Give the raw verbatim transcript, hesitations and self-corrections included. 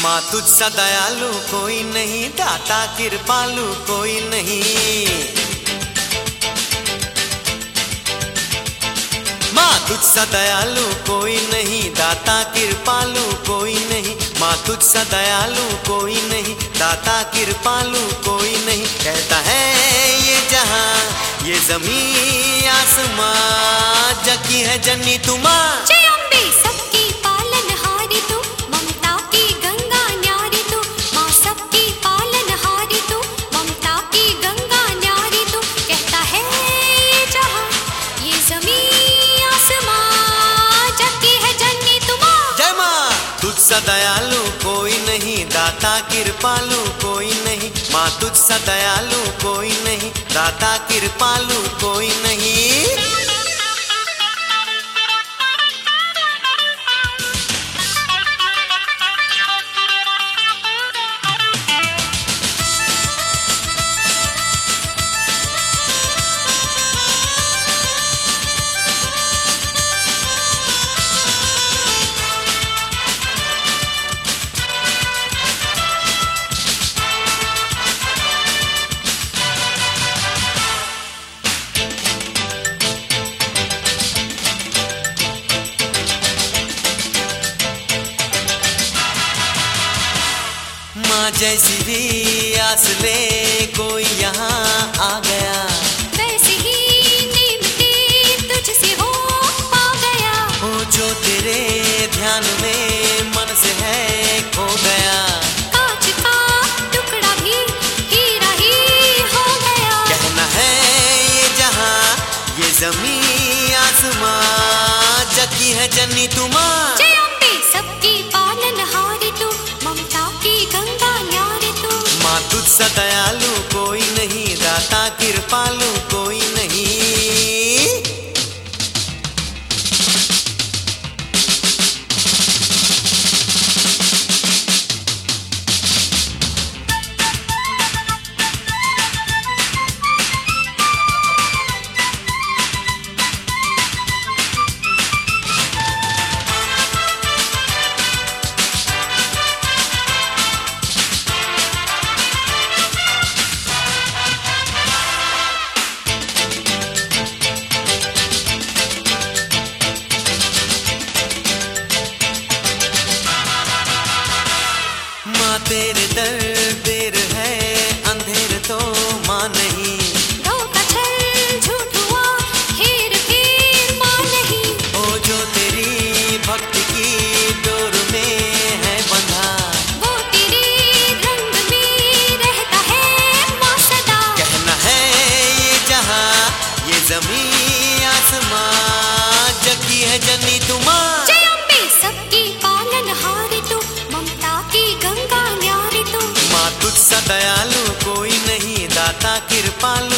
माँ तुझसा दयालु कोई नहीं, दाता कृपालु कोई नहीं। माँ तुझसा दयालु कोई नहीं, दाता कृपालु कोई नहीं। माँ तुझसा दयालु कोई नहीं, दाता कृपालु कोई नहीं। कहता है ये जहां ये जमीन आसमां, जकी है जननी तू माँ। तुझसा दयालु कोई नहीं, दाता कृपालु कोई नहीं। माँ तुझसा दयालु कोई नहीं, दाता कृपालु कोई नहीं। माँ जैसी भी आस ले कोई यहाँ आ गया, वैसे ही निमती तुझसे हो पा गया। हो जो तेरे ध्यान में मन से है खो गया। कांच का टुकड़ा भी हीरा ही हो गया। कहना है ये जहाँ ये जमीन आसमां, जकी है जननी तू माँ। जय अम्बे सबकी पालनहारी तू, ममता की गंगा न्यारी तू। माँ तुझसा दयालु कोई नहीं, दाता कृपालु कोई नहीं। माँ तेरे दर देर है, अंधेर तो माँ नहीं। धोखा छल झूठ हुआ, हेर फेर माँ नहीं। ओ जो तेरी भक्ति की डोर में है बंधा, वो तेरे रंग में रहता है माँ सदा। कहना है ये जहाँ ये जमीन आसमां, जकी है जननी तू माँ। जय अम्बे सबकी पालनहारी तू, ममता की गंगा न्यारी तू। माँ तुझसा दयालु कोई नहीं, दाता कृपालु